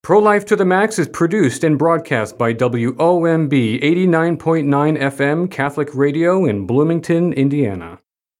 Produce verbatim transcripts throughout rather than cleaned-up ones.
Pro-Life to the Max is produced and broadcast by W O M B eighty-nine point nine F M Catholic Radio in Bloomington, Indiana.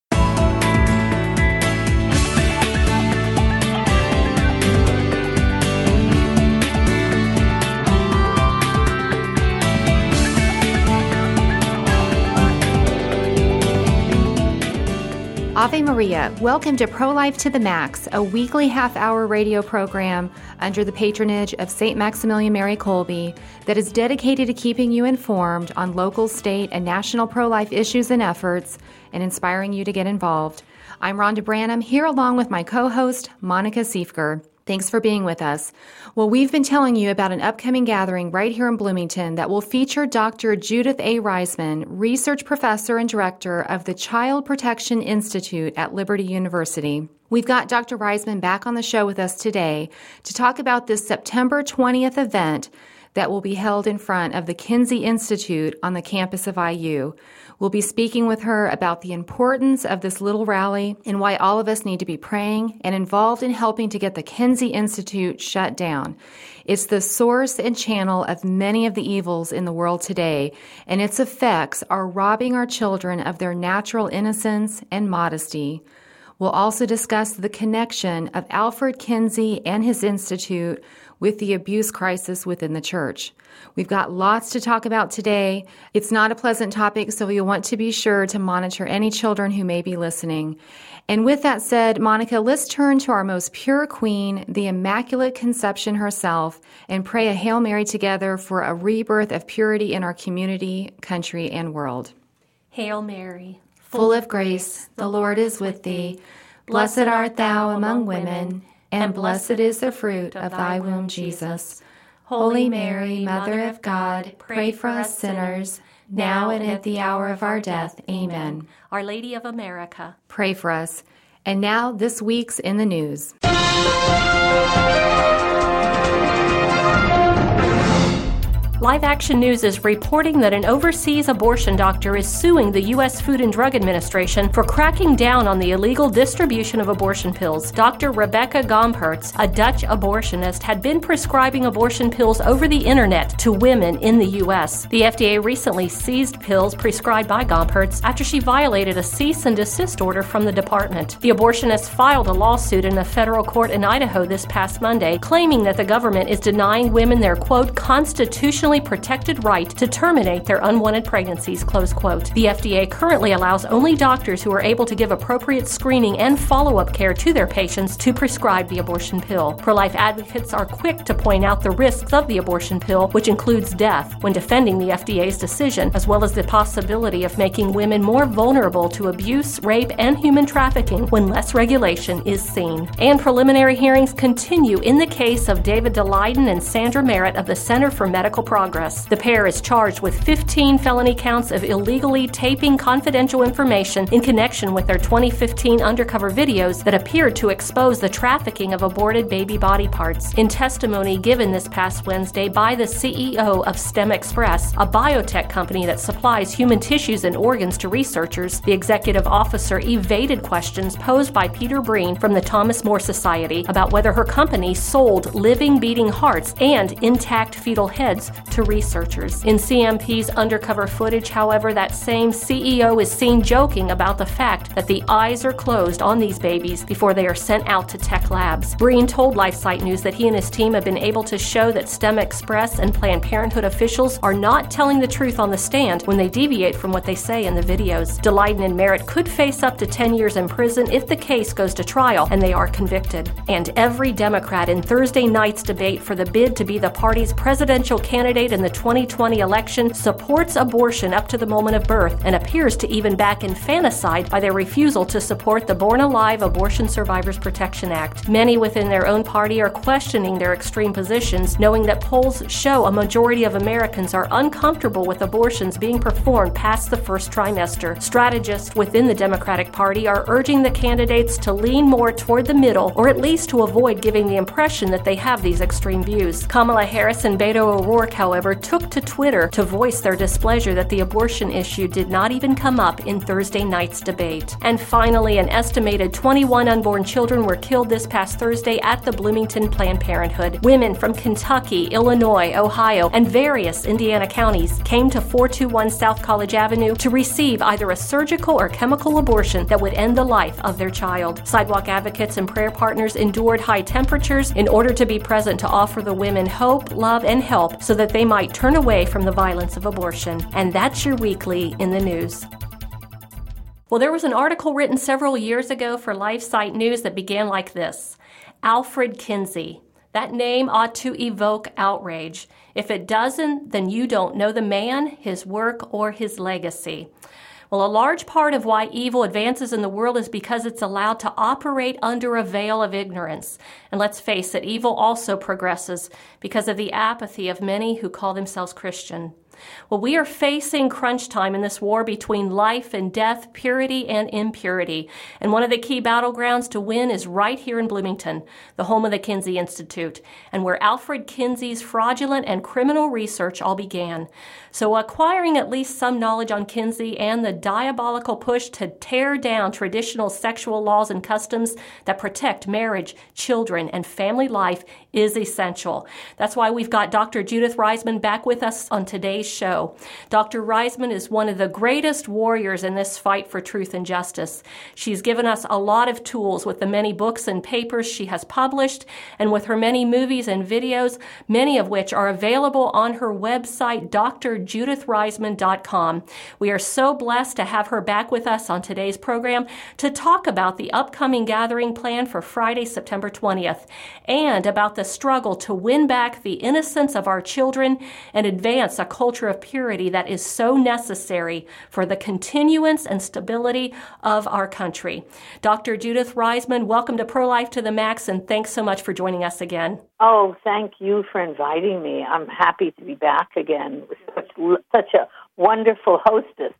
Ave Maria, welcome to Pro-Life to the Max, a weekly half-hour radio program under the patronage of Saint Maximilian Mary Kolbe that is dedicated to keeping you informed on local, state, and national pro-life issues and efforts and inspiring you to get involved. I'm Rhonda Branham, here along with my co-host, Monica Siefker. Thanks for being with us. Well, we've been telling you about an upcoming gathering right here in Bloomington that will feature Doctor Judith A. Reisman, research professor and director of the Child Protection Institute at Liberty University. We've got Doctor Reisman back on the show with us today to talk about this September twentieth event that will be held in front of the Kinsey Institute on the campus of I U. We'll be speaking with her about the importance of this little rally and why all of us need to be praying and involved in helping to get the Kinsey Institute shut down. It's the source and channel of many of the evils in the world today, and its effects are robbing our children of their natural innocence and modesty. We'll also discuss the connection of Alfred Kinsey and his institute with the abuse crisis within the church. We've got lots to talk about today. It's not a pleasant topic, so you'll want to be sure to monitor any children who may be listening. And with that said, Monica, let's turn to our most pure queen, the Immaculate Conception herself, and pray a Hail Mary together for a rebirth of purity in our community, country, and world. Hail Mary, full of grace, the Lord is with thee. Blessed art thou among women, and blessed is the fruit of thy womb, Jesus. Holy Mary, Mother of God, pray for us sinners, now and at the hour of our death. Amen. Our Lady of America, pray for us. And now, this week's in the news. Live Action News is reporting that an overseas abortion doctor is suing the U S Food and Drug Administration for cracking down on the illegal distribution of abortion pills. Doctor Rebecca Gompertz, a Dutch abortionist, had been prescribing abortion pills over the internet to women in the U S. The F D A recently seized pills prescribed by Gompertz after she violated a cease and desist order from the department. The abortionist filed a lawsuit in a federal court in Idaho this past Monday, claiming that the government is denying women their, quote, constitutional protected right to terminate their unwanted pregnancies, close quote. The F D A currently allows only doctors who are able to give appropriate screening and follow-up care to their patients to prescribe the abortion pill. Pro-life advocates are quick to point out the risks of the abortion pill, which includes death, when defending the F D A's decision, as well as the possibility of making women more vulnerable to abuse, rape, and human trafficking when less regulation is seen. And preliminary hearings continue in the case of David Daleiden and Sandra Merritt of the Center for Medical Progress. The pair is charged with fifteen felony counts of illegally taping confidential information in connection with their twenty fifteen undercover videos that appeared to expose the trafficking of aborted baby body parts. In testimony given this past Wednesday by the C E O of STEM Express, a biotech company that supplies human tissues and organs to researchers, the executive officer evaded questions posed by Peter Breen from the Thomas More Society about whether her company sold living, beating hearts and intact fetal heads to researchers. In C M P's undercover footage, however, that same C E O is seen joking about the fact that the eyes are closed on these babies before they are sent out to tech labs. Breen told LifeSite News that he and his team have been able to show that STEM Express and Planned Parenthood officials are not telling the truth on the stand when they deviate from what they say in the videos. Daleiden and Merritt could face up to ten years in prison if the case goes to trial and they are convicted. And every Democrat in Thursday night's debate for the bid to be the party's presidential candidate in the twenty twenty election supports abortion up to the moment of birth and appears to even back infanticide by their refusal to support the Born Alive Abortion Survivors Protection Act. Many within their own party are questioning their extreme positions, knowing that polls show a majority of Americans are uncomfortable with abortions being performed past the first trimester. Strategists within the Democratic Party are urging the candidates to lean more toward the middle, or at least to avoid giving the impression that they have these extreme views. Kamala Harris and Beto O'Rourke, however, however, took to Twitter to voice their displeasure that the abortion issue did not even come up in Thursday night's debate. And finally, an estimated twenty-one unborn children were killed this past Thursday at the Bloomington Planned Parenthood. Women from Kentucky, Illinois, Ohio, and various Indiana counties came to four two one South College Avenue to receive either a surgical or chemical abortion that would end the life of their child. Sidewalk advocates and prayer partners endured high temperatures in order to be present to offer the women hope, love, and help so that they might turn away from the violence of abortion. And that's your weekly in the news. Well, there was an article written several years ago for LifeSite News that began like this: Alfred Kinsey. That name ought to evoke outrage. If it doesn't, then you don't know the man, his work, or his legacy. Well, a large part of why evil advances in the world is because it's allowed to operate under a veil of ignorance. And let's face it, evil also progresses because of the apathy of many who call themselves Christian. Well, we are facing crunch time in this war between life and death, purity and impurity. And one of the key battlegrounds to win is right here in Bloomington, the home of the Kinsey Institute, and where Alfred Kinsey's fraudulent and criminal research all began. So acquiring at least some knowledge on Kinsey and the diabolical push to tear down traditional sexual laws and customs that protect marriage, children, and family life is essential. That's why we've got Doctor Judith Reisman back with us on today's show. Doctor Reisman is one of the greatest warriors in this fight for truth and justice. She's given us a lot of tools with the many books and papers she has published, and with her many movies and videos, many of which are available on her website, D R judith reisman dot com. We are so blessed to have her back with us on today's program to talk about the upcoming gathering plan for Friday, September twentieth, and about the struggle to win back the innocence of our children and advance a culture of purity that is so necessary for the continuance and stability of our country. Doctor Judith Reisman, welcome to Pro-Life to the Max, and thanks so much for joining us again. Oh, thank you for inviting me. I'm happy to be back again with such, such a wonderful hostess.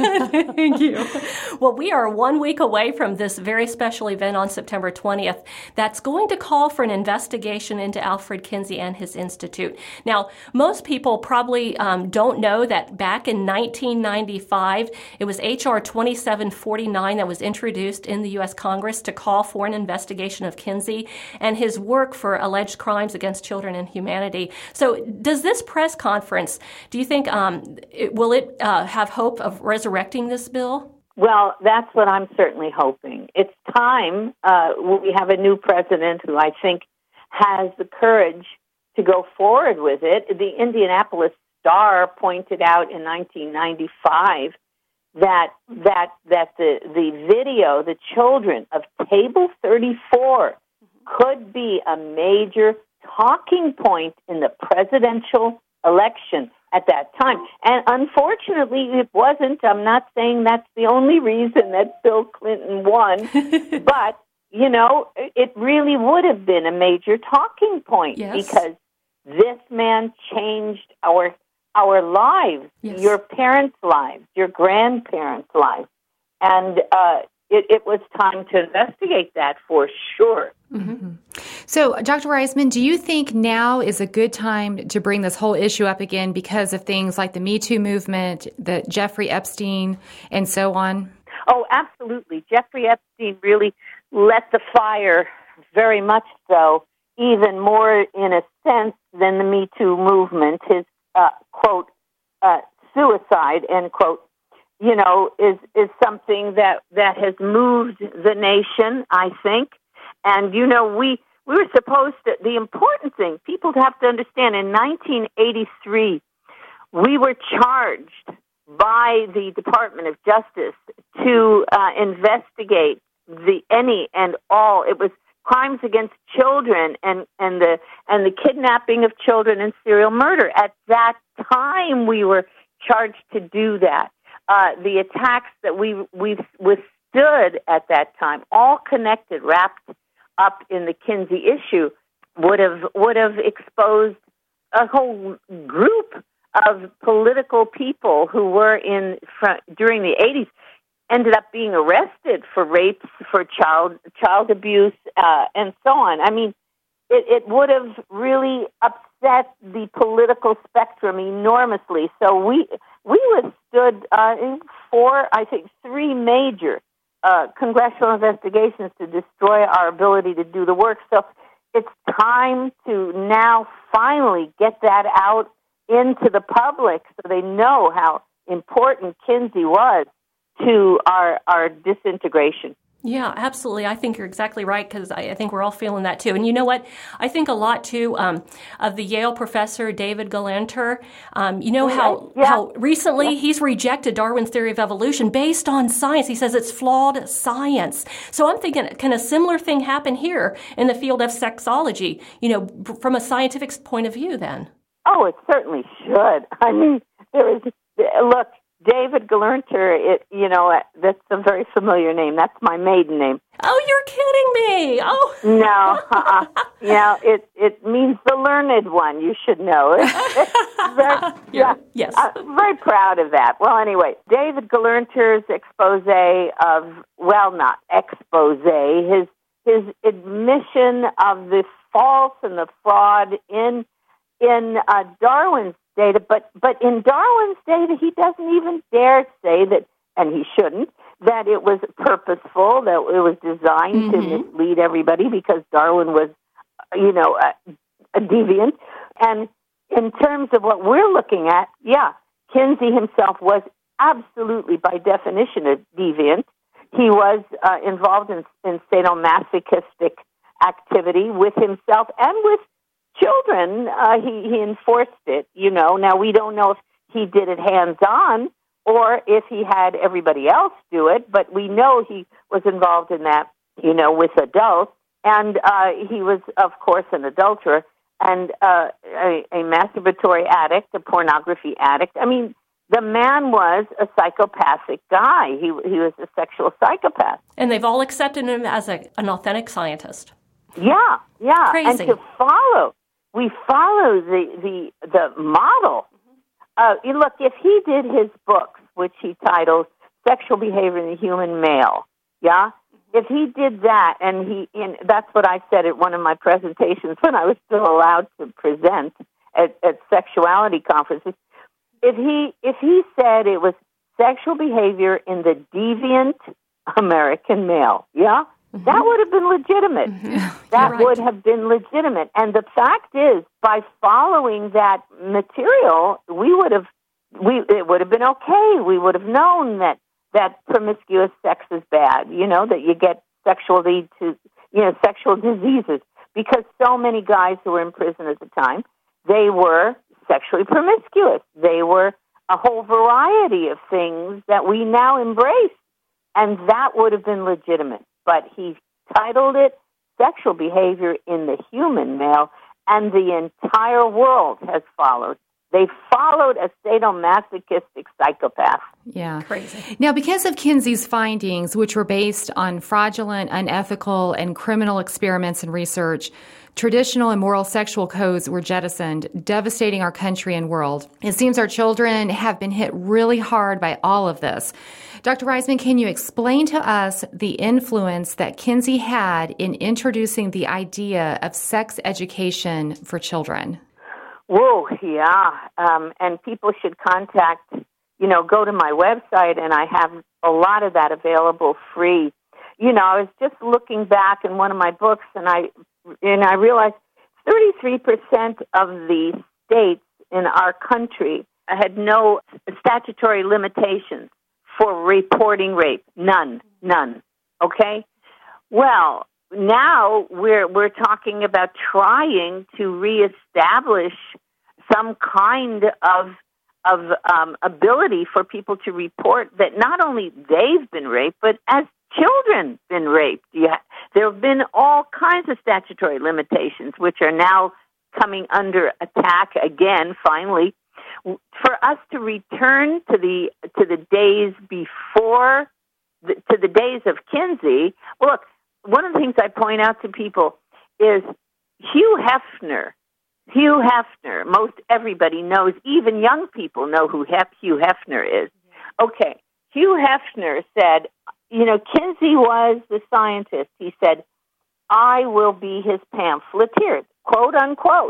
Thank you. Well, we are one week away from this very special event on September twentieth that's going to call for an investigation into Alfred Kinsey and his institute. Now, most people probably um, don't know that back in nineteen ninety-five, it was H R twenty-seven forty-nine that was introduced in the U S Congress to call for an investigation of Kinsey and his work for alleged crimes against children and humanity. So does this press conference, do you think, um, it, will it uh, have hope of resurrecting this bill? Well, that's what I'm certainly hoping. It's time. Uh, we have a new president who I think has the courage to go forward with it. The Indianapolis Star pointed out in nineteen ninety-five that that that the the video, the children of Table thirty-four, could be a major talking point in the presidential election at that time. And unfortunately, it wasn't. I'm not saying that's the only reason that Bill Clinton won, but, you know, it really would have been a major talking point. Yes. Because this man changed our our lives, yes. Your parents' lives, your grandparents' lives. And uh, it, it was time to investigate that for sure. Mm-hmm. So, Doctor Reisman, do you think now is a good time to bring this whole issue up again because of things like the Me Too movement, the Jeffrey Epstein, and so on? Oh, absolutely. Jeffrey Epstein really lit the fire, very much so, even more in a sense than the Me Too movement. His, uh, quote, uh, suicide, end quote, you know, is, is something that, that has moved the nation, I think. And, you know, we, we were supposed to, the important thing, people have to understand, in nineteen eighty-three, we were charged by the Department of Justice to uh, investigate the any and all. It was crimes against children and, and the and the kidnapping of children and serial murder. At that time, we were charged to do that. Uh, the attacks that we we withstood at that time, all connected, wrapped up in the Kinsey issue, would have would have exposed a whole group of political people who were in front, during the eighties, ended up being arrested for rapes, for child child abuse, uh, and so on. I mean, it, it would have really upset upset the political spectrum enormously. So we we withstood uh, four, I think, three major uh, congressional investigations to destroy our ability to do the work. So it's time to now finally get that out into the public so they know how important Kinsey was to our our disintegration. Yeah, absolutely. I think you're exactly right, because I, I think we're all feeling that too. And you know what? I think a lot too um, of the Yale professor David Galanter. Um, you know how yeah. how recently yeah. he's rejected Darwin's theory of evolution based on science. He says it's flawed science. So I'm thinking, can a similar thing happen here in the field of sexology? You know, from a scientific point of view, then. Oh, it certainly should. I mean, there is look. David Galanter, it you know that's a very familiar name. That's my maiden name. Oh, you're kidding me! Oh no, uh-uh. you know it it means the learned one. You should know it. very, yeah, yes, I'm very proud of that. Well, anyway, David Galanter's expose of well, not expose, his his admission of the false and the fraud in in uh, Darwin's data, but but in Darwin's data, he doesn't even dare say that, and he shouldn't, that it was purposeful, that it was designed mm-hmm. to mislead everybody, because Darwin was, you know, a, a deviant. And in terms of what we're looking at, yeah, Kinsey himself was absolutely, by definition, a deviant. He was uh, involved in, in sadomasochistic activity with himself and with children. Uh, he, he enforced it, you know. Now, we don't know if he did it hands-on or if he had everybody else do it, but we know he was involved in that, you know, with adults. And uh, he was, of course, an adulterer and uh, a, a masturbatory addict, a pornography addict. I mean, the man was a psychopathic guy. He he was a sexual psychopath. And they've all accepted him as a, an authentic scientist. Yeah, yeah. Crazy. And to follow, we follow the, the, the model. Uh, you look, if he did his books, which he titled Sexual Behavior in the Human Male, yeah? If he did that, and he, and that's what I said at one of my presentations when I was still allowed to present at, at sexuality conferences, if he if he said it was sexual behavior in the deviant American male, yeah, mm-hmm. that would have been legitimate. Mm-hmm. That right. would have been legitimate. And the fact is, by following that material, we would have we it would have been okay. We would have known that that promiscuous sex is bad. You know, that you get sexually to you know sexual diseases, because so many guys who were in prison at the time, they were sexually promiscuous. They were a whole variety of things that we now embrace, and that would have been legitimate. But he titled it Sexual Behavior in the Human Male, and the entire world has followed. They followed a sadomasochistic psychopath. Yeah. Crazy. Now, because of Kinsey's findings, which were based on fraudulent, unethical, and criminal experiments and research, traditional and moral sexual codes were jettisoned, devastating our country and world. It seems our children have been hit really hard by all of this. Doctor Reisman, can you explain to us the influence that Kinsey had in introducing the idea of sex education for children? Whoa, yeah. Um, and people should contact, you know, go to my website, and I have a lot of that available free. You know, I was just looking back in one of my books, and I and I realized thirty-three percent of the states in our country had no statutory limitations for reporting rape. None, none. Okay? Well, now we're we're talking about trying to reestablish some kind of of um, ability for people to report that not only they've been raped, but as children been raped. Yeah, there have been all kinds of statutory limitations, which are now coming under attack again. Finally, for us to return to the to the days before, the, to the days of Kinsey. Well, look. One of the things I point out to people is Hugh Hefner. Hugh Hefner, most everybody knows, even young people know who Hef- Hugh Hefner is. Okay, Hugh Hefner said, you know, Kinsey was the scientist. He said, I will be his pamphleteer, quote unquote.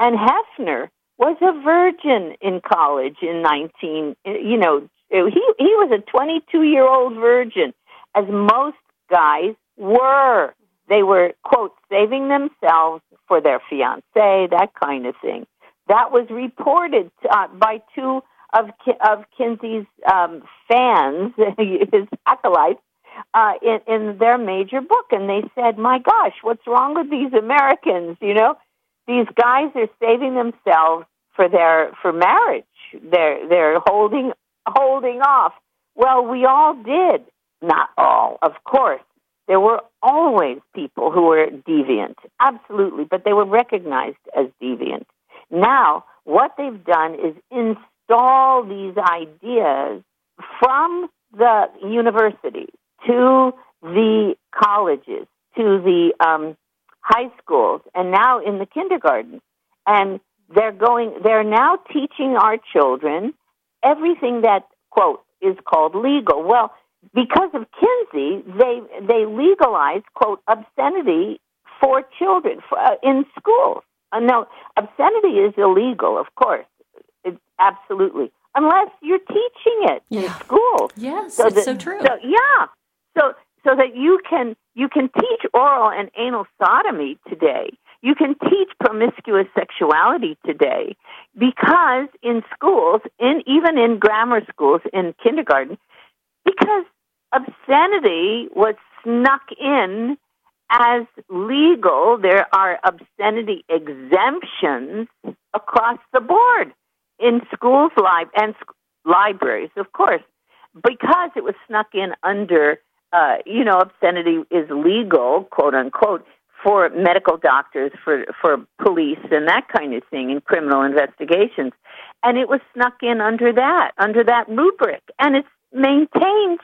And Hefner was a virgin in college in nineteen, you know, he he was a twenty-two-year-old virgin, as most guys were. They were, quote, saving themselves for their fiancé, that kind of thing. That was reported uh, by two of of Kinsey's um, fans, his acolytes, uh, in, in their major book. And they said, my gosh, what's wrong with these Americans, you know? These guys are saving themselves for their for marriage. They're they're holding holding off. Well, we all did. Not all, of course. There were always people who were deviant, absolutely, but they were recognized as deviant. Now, what they've done is install these ideas from the universities to the colleges, to the um, high schools, and now in the kindergarten. And they're going, they're now teaching our children everything that, quote, is called legal. Well, because of Kinsey, they they legalized, quote, obscenity for children for, uh, in schools. Uh, no, obscenity is illegal, of course. It's absolutely. Unless you're teaching it yeah. in school. Yes, so it's that, so true. So, yeah. So so that you can you can teach oral and anal sodomy today. You can teach promiscuous sexuality today because in schools, in even in grammar schools, in kindergarten, because obscenity was snuck in as legal. There are obscenity exemptions across the board in schools li- and sc- libraries, of course, because it was snuck in under, uh, you know, obscenity is legal, quote unquote, for medical doctors, for, for police and that kind of thing in criminal investigations. And it was snuck in under that, under that rubric. And it's maintained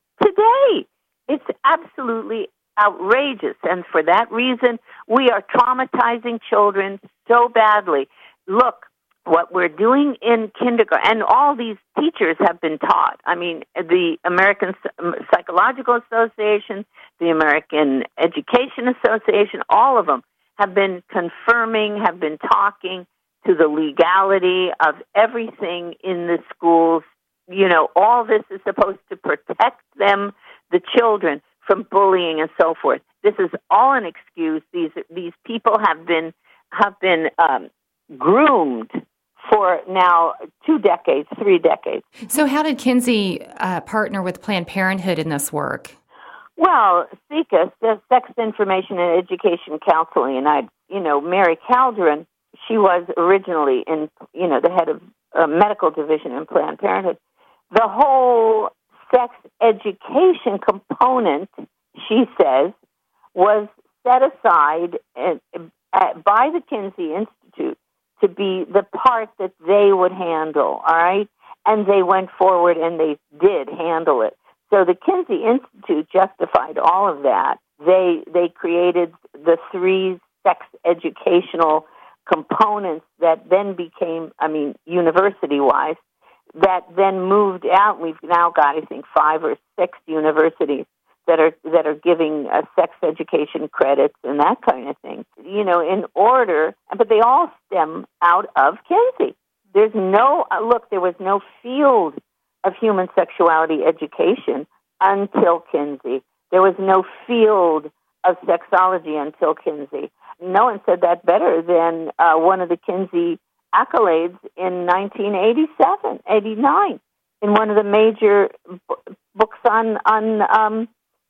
today. It's absolutely outrageous. And for that reason, we are traumatizing children so badly. Look, what we're doing in kindergarten, and all these teachers have been taught. I mean, the American Psychological Association, the American Education Association, all of them have been confirming, have been talking to the legality of everything in the schools. You know, all this is supposed to protect them, the children, from bullying and so forth. This is all an excuse. These these people have been have been um, groomed for now two decades, three decades. So how did Kinsey uh, partner with Planned Parenthood in this work? Well, SIECUS, the Sex Information and Education Counseling, and I, you know, Mary Calderon, she was originally in, you know, the head of uh, medical division in Planned Parenthood. The whole sex education component, she says, was set aside at, at, by the Kinsey Institute to be the part that they would handle, all right? And they went forward and they did handle it. So the Kinsey Institute justified all of that. They they created the three sex educational components that then became, I mean, university-wise, that then moved out. We've now got, I think, five or six universities that are that are giving uh, sex education credits and that kind of thing. You know, in order, but they all stem out of Kinsey. There's no uh, look. There was no field of human sexuality education until Kinsey. There was no field of sexology until Kinsey. No one said that better than uh, one of the Kinsey accolades in nineteen eighty-seven, eighty-nine, in one of the major b- books on on um,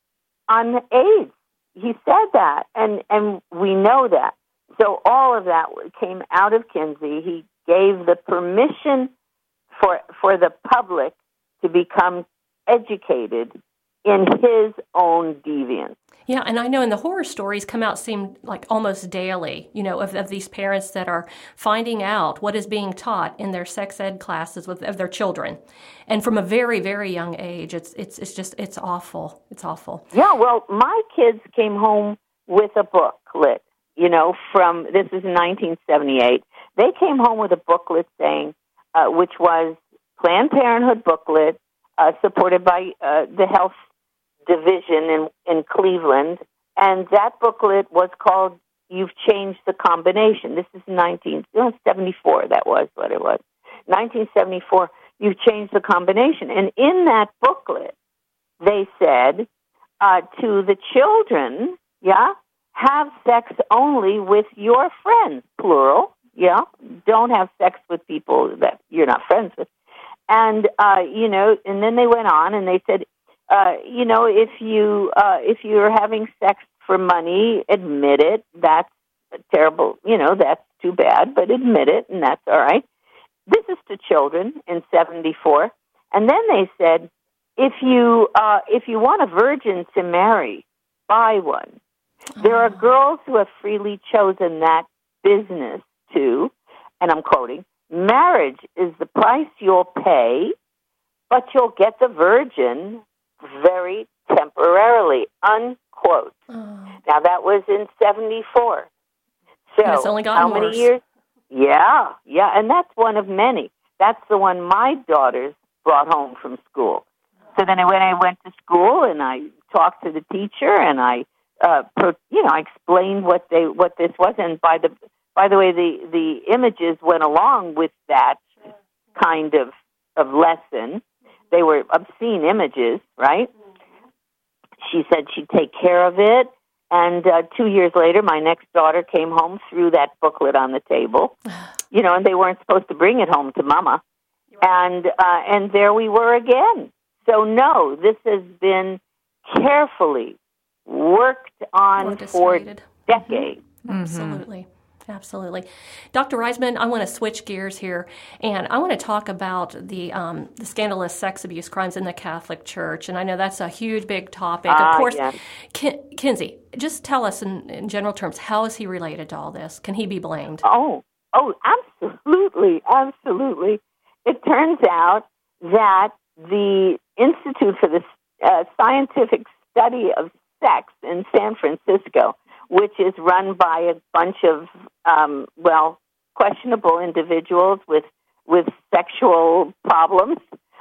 on AIDS. He said that, and and we know that. So all of that came out of Kinsey. He gave the permission for for the public to become educated in his own deviance. Yeah, and I know in the horror stories come out seem like almost daily, you know, of, of these parents that are finding out what is being taught in their sex ed classes with of their children. And from a very, very young age, it's it's it's just, it's awful. It's awful. Yeah, well, my kids came home with a booklet, you know, from, this is nineteen seventy-eight. They came home with a booklet saying, uh, which was Planned Parenthood booklet, uh, supported by uh, the health division in, in Cleveland, and that booklet was called you've changed the combination. This is nineteen seventy-four, that was what it was. nineteen seventy-four, you've changed the combination. And in that booklet, they said uh, to the children, yeah, have sex only with your friends, plural, yeah. Don't have sex with people that you're not friends with. And, uh, you know, and then they went on and they said, uh, you know, if you uh, if you're having sex for money, admit it. That's terrible. You know, that's too bad, but admit it, and that's all right. This is to children in seventy-four. And then they said, if you uh, if you want a virgin to marry, buy one. There are girls who have freely chosen that business too, and I'm quoting, marriage is the price you'll pay, but you'll get the virgin very temporarily, unquote. Oh. Now, that was in seventy-four. So, and it's only gotten how many worse. years? Yeah, yeah, and that's one of many. That's the one my daughters brought home from school. So then when I went to school and I talked to the teacher and I, uh, pro, you know, I explained what they what this was, and by the by the way, the the images went along with that kind of of lesson. They were obscene images, right? She said she'd take care of it. And uh, two years later, my next daughter came home, threw that booklet on the table. You know, and they weren't supposed to bring it home to Mama. And uh, and there we were again. So, no, this has been carefully worked on for decades. Mm-hmm. Absolutely. Absolutely. Doctor Reisman, I want to switch gears here, and I want to talk about the um, the scandalous sex abuse crimes in the Catholic Church, and I know that's a huge, big topic. Uh, of course, yes. Ken- Kinsey, just tell us in, in general terms, how is he related to all this? Can he be blamed? Oh, oh, absolutely, absolutely. It turns out that the Institute for the uh, Scientific Study of Sex in San Francisco, which is run by a bunch of, um, well, questionable individuals with with sexual problems.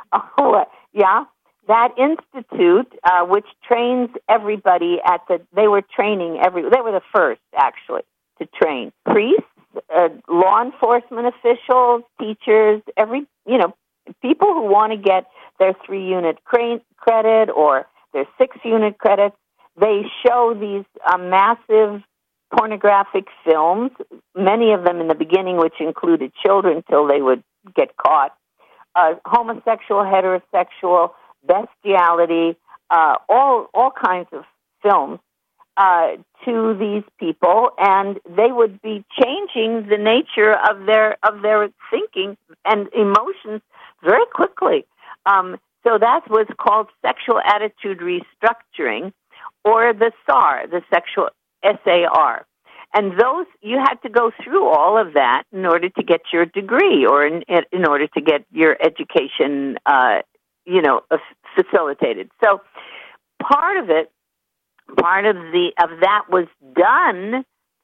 Oh, yeah. That institute, uh, which trains everybody at the, they were training every, they were the first, actually, to train priests, uh, law enforcement officials, teachers, every, you know, people who want to get their three-unit credit or their six-unit credits. They show these uh, massive pornographic films, many of them in the beginning, which included children till they would get caught, uh, homosexual, heterosexual, bestiality, uh, all all kinds of films uh, to these people, and they would be changing the nature of their of their thinking and emotions very quickly. Um, so that was called sexual attitude restructuring, or the S A R, the sexual S A R. And those, you had to go through all of that in order to get your degree or in, in order to get your education, uh, you know, facilitated. So part of it, part of the of that was done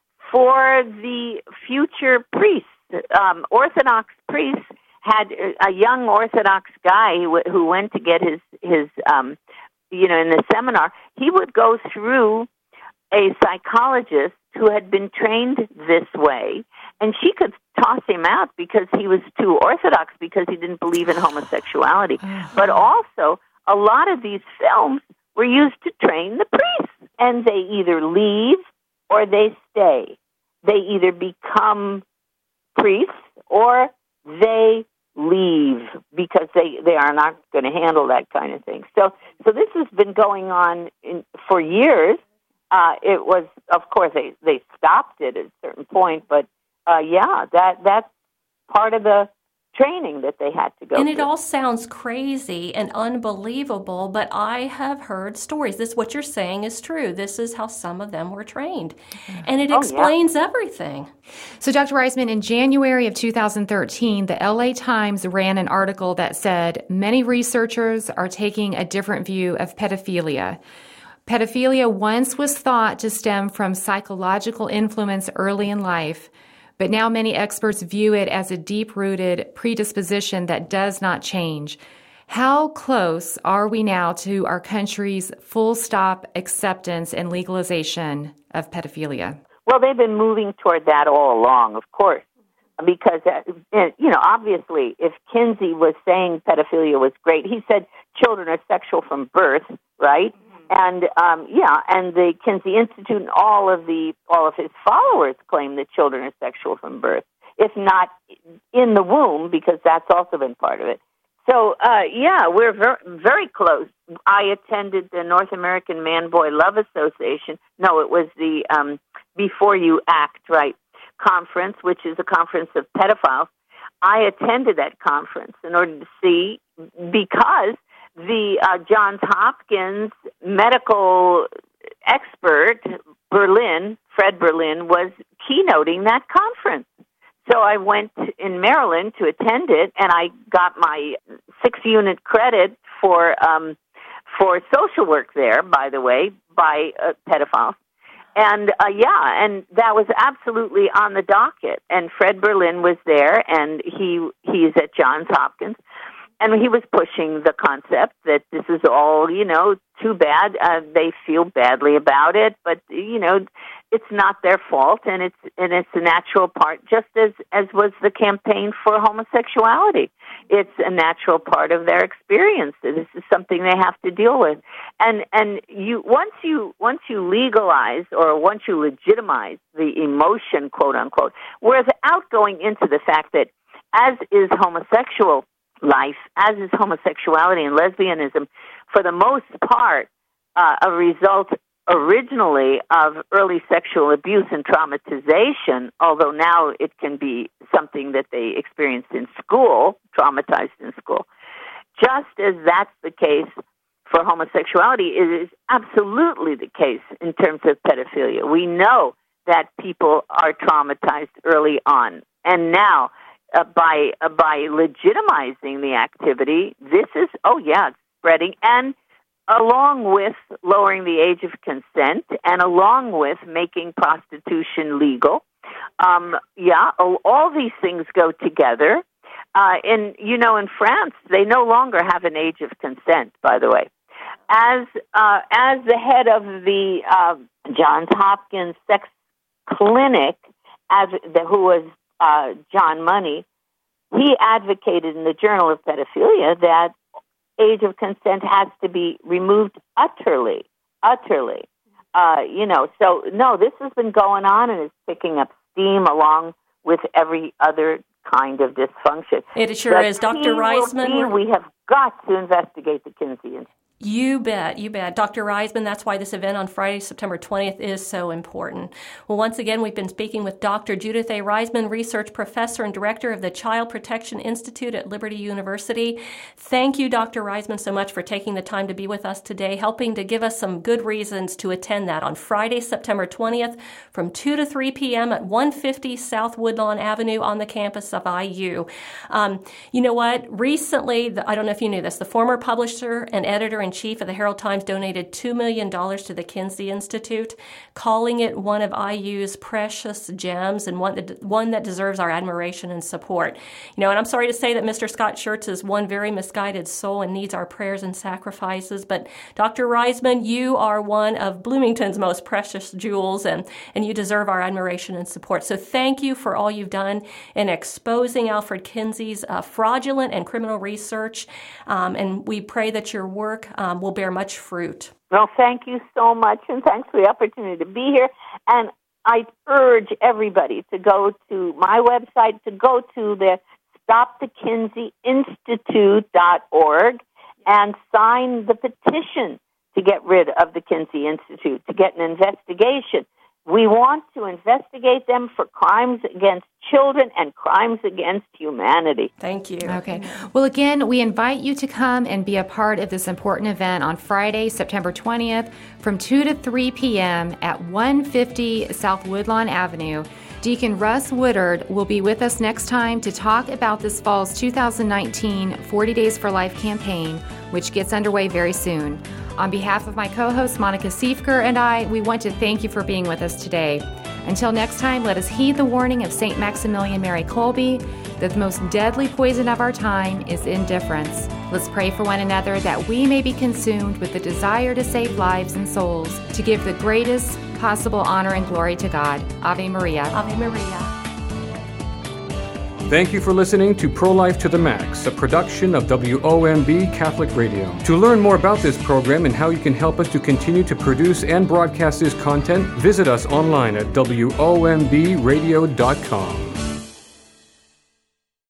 for the future priests. Um, Orthodox priests had a young Orthodox guy who, who went to get his, his um, you know, in the seminar. He would go through a psychologist who had been trained this way, and she could toss him out because he was too orthodox, because he didn't believe in homosexuality. Uh-huh. But also, a lot of these films were used to train the priests, and they either leave or they stay. They either become priests or they leave because they, they are not going to handle that kind of thing. So, so this has been going on in, for years. Uh, it was, of course, they, they stopped it at a certain point, but uh, yeah, that that's part of the training that they had to go and through. It all sounds crazy and unbelievable, but I have heard stories. This, what you're saying is true. This is how some of them were trained, and it oh, explains yeah. everything. So, Doctor Reisman, in January of two thousand thirteen, the L A Times ran an article that said many researchers are taking a different view of pedophilia. Pedophilia once was thought to stem from psychological influence early in life, but now many experts view it as a deep-rooted predisposition that does not change. How close are we now to our country's full-stop acceptance and legalization of pedophilia? Well, they've been moving toward that all along, of course, because, uh, you know, obviously, if Kinsey was saying pedophilia was great, he said children are sexual from birth, right? And um, yeah, and the Kinsey Institute and all of the all of his followers claim that children are sexual from birth, if not in the womb, because that's also been part of it. So uh, yeah, we're very very close. I attended the North American Man-Boy Love Association. No, it was the um, Before You Act Right conference, which is a conference of pedophiles. I attended that conference in order to see because. The uh, Johns Hopkins medical expert, Berlin, Fred Berlin, was keynoting that conference. So I went in Maryland to attend it, and I got my six-unit credit for um, for social work there, by the way, by uh, pedophiles. And, uh, yeah, and that was absolutely on the docket. And Fred Berlin was there, and he he's at Johns Hopkins. And he was pushing the concept that this is all, you know, too bad. Uh, they feel badly about it, but, you know, it's not their fault, and it's and it's a natural part, just as, as was the campaign for homosexuality. It's a natural part of their experience. This is something they have to deal with. And and you once you once you legalize or once you legitimize the emotion, quote unquote, without going into the fact that, as is homosexual life, as is homosexuality and lesbianism, for the most part, uh, a result originally of early sexual abuse and traumatization, although now it can be something that they experienced in school, traumatized in school. Just as that's the case for homosexuality, it is absolutely the case in terms of pedophilia. We know that people are traumatized early on, and now Uh, by uh, by legitimizing the activity, this is, oh yeah, it's spreading, and along with lowering the age of consent, and along with making prostitution legal, um, yeah, all, all these things go together. Uh, and, you know, in France, they no longer have an age of consent, by the way. As uh, as the head of the uh, Johns Hopkins sex clinic, as the, who was Uh, John Money, he advocated in the Journal of Pedophilia that age of consent has to be removed utterly, utterly. Uh, you know, so no, this has been going on and is picking up steam along with every other kind of dysfunction. It sure but is, Doctor Reisman. Be, we have got to investigate the Kinsey Institute. You bet, you bet. Doctor Reisman, that's why this event on Friday, September twentieth is so important. Well, once again, we've been speaking with Doctor Judith A. Reisman, Research Professor and Director of the Child Protection Institute at Liberty University. Thank you, Doctor Reisman, so much for taking the time to be with us today, helping to give us some good reasons to attend that on Friday, September twentieth from two to three p.m. at one fifty South Woodlawn Avenue on the campus of I U. Um, you know what? Recently, the, I don't know if you knew this, the former publisher and editor in chief of the Herald Times donated two million dollars to the Kinsey Institute, calling it one of I U's precious gems and one that, one that deserves our admiration and support. You know, and I'm sorry to say that Mister Scott Schertz is one very misguided soul and needs our prayers and sacrifices, but Doctor Reisman, you are one of Bloomington's most precious jewels, and, and you deserve our admiration and support. So thank you for all you've done in exposing Alfred Kinsey's uh, fraudulent and criminal research, um, and we pray that your work Um, will bear much fruit. Well, thank you so much, and thanks for the opportunity to be here. And I urge everybody to go to my website, to go to the stop the kinsey institute dot org and sign the petition to get rid of the Kinsey Institute, to get an investigation. We want to investigate them for crimes against children and crimes against humanity. Thank you. Okay. Well, again, we invite you to come and be a part of this important event on Friday, September twentieth from two to three p.m. at one fifty South Woodlawn Avenue. Deacon Russ Woodard will be with us next time to talk about this fall's two thousand nineteen forty Days for Life campaign, which gets underway very soon. On behalf of my co-host, Monica Siefker, and I, we want to thank you for being with us today. Until next time, let us heed the warning of Saint Maximilian Mary Kolbe that the most deadly poison of our time is indifference. Let's pray for one another that we may be consumed with the desire to save lives and souls, to give the greatest possible honor and glory to God. Ave Maria. Ave Maria. Thank you for listening to Pro-Life to the Max, a production of W O M B Catholic Radio. To learn more about this program and how you can help us to continue to produce and broadcast this content, visit us online at W O M B radio dot com.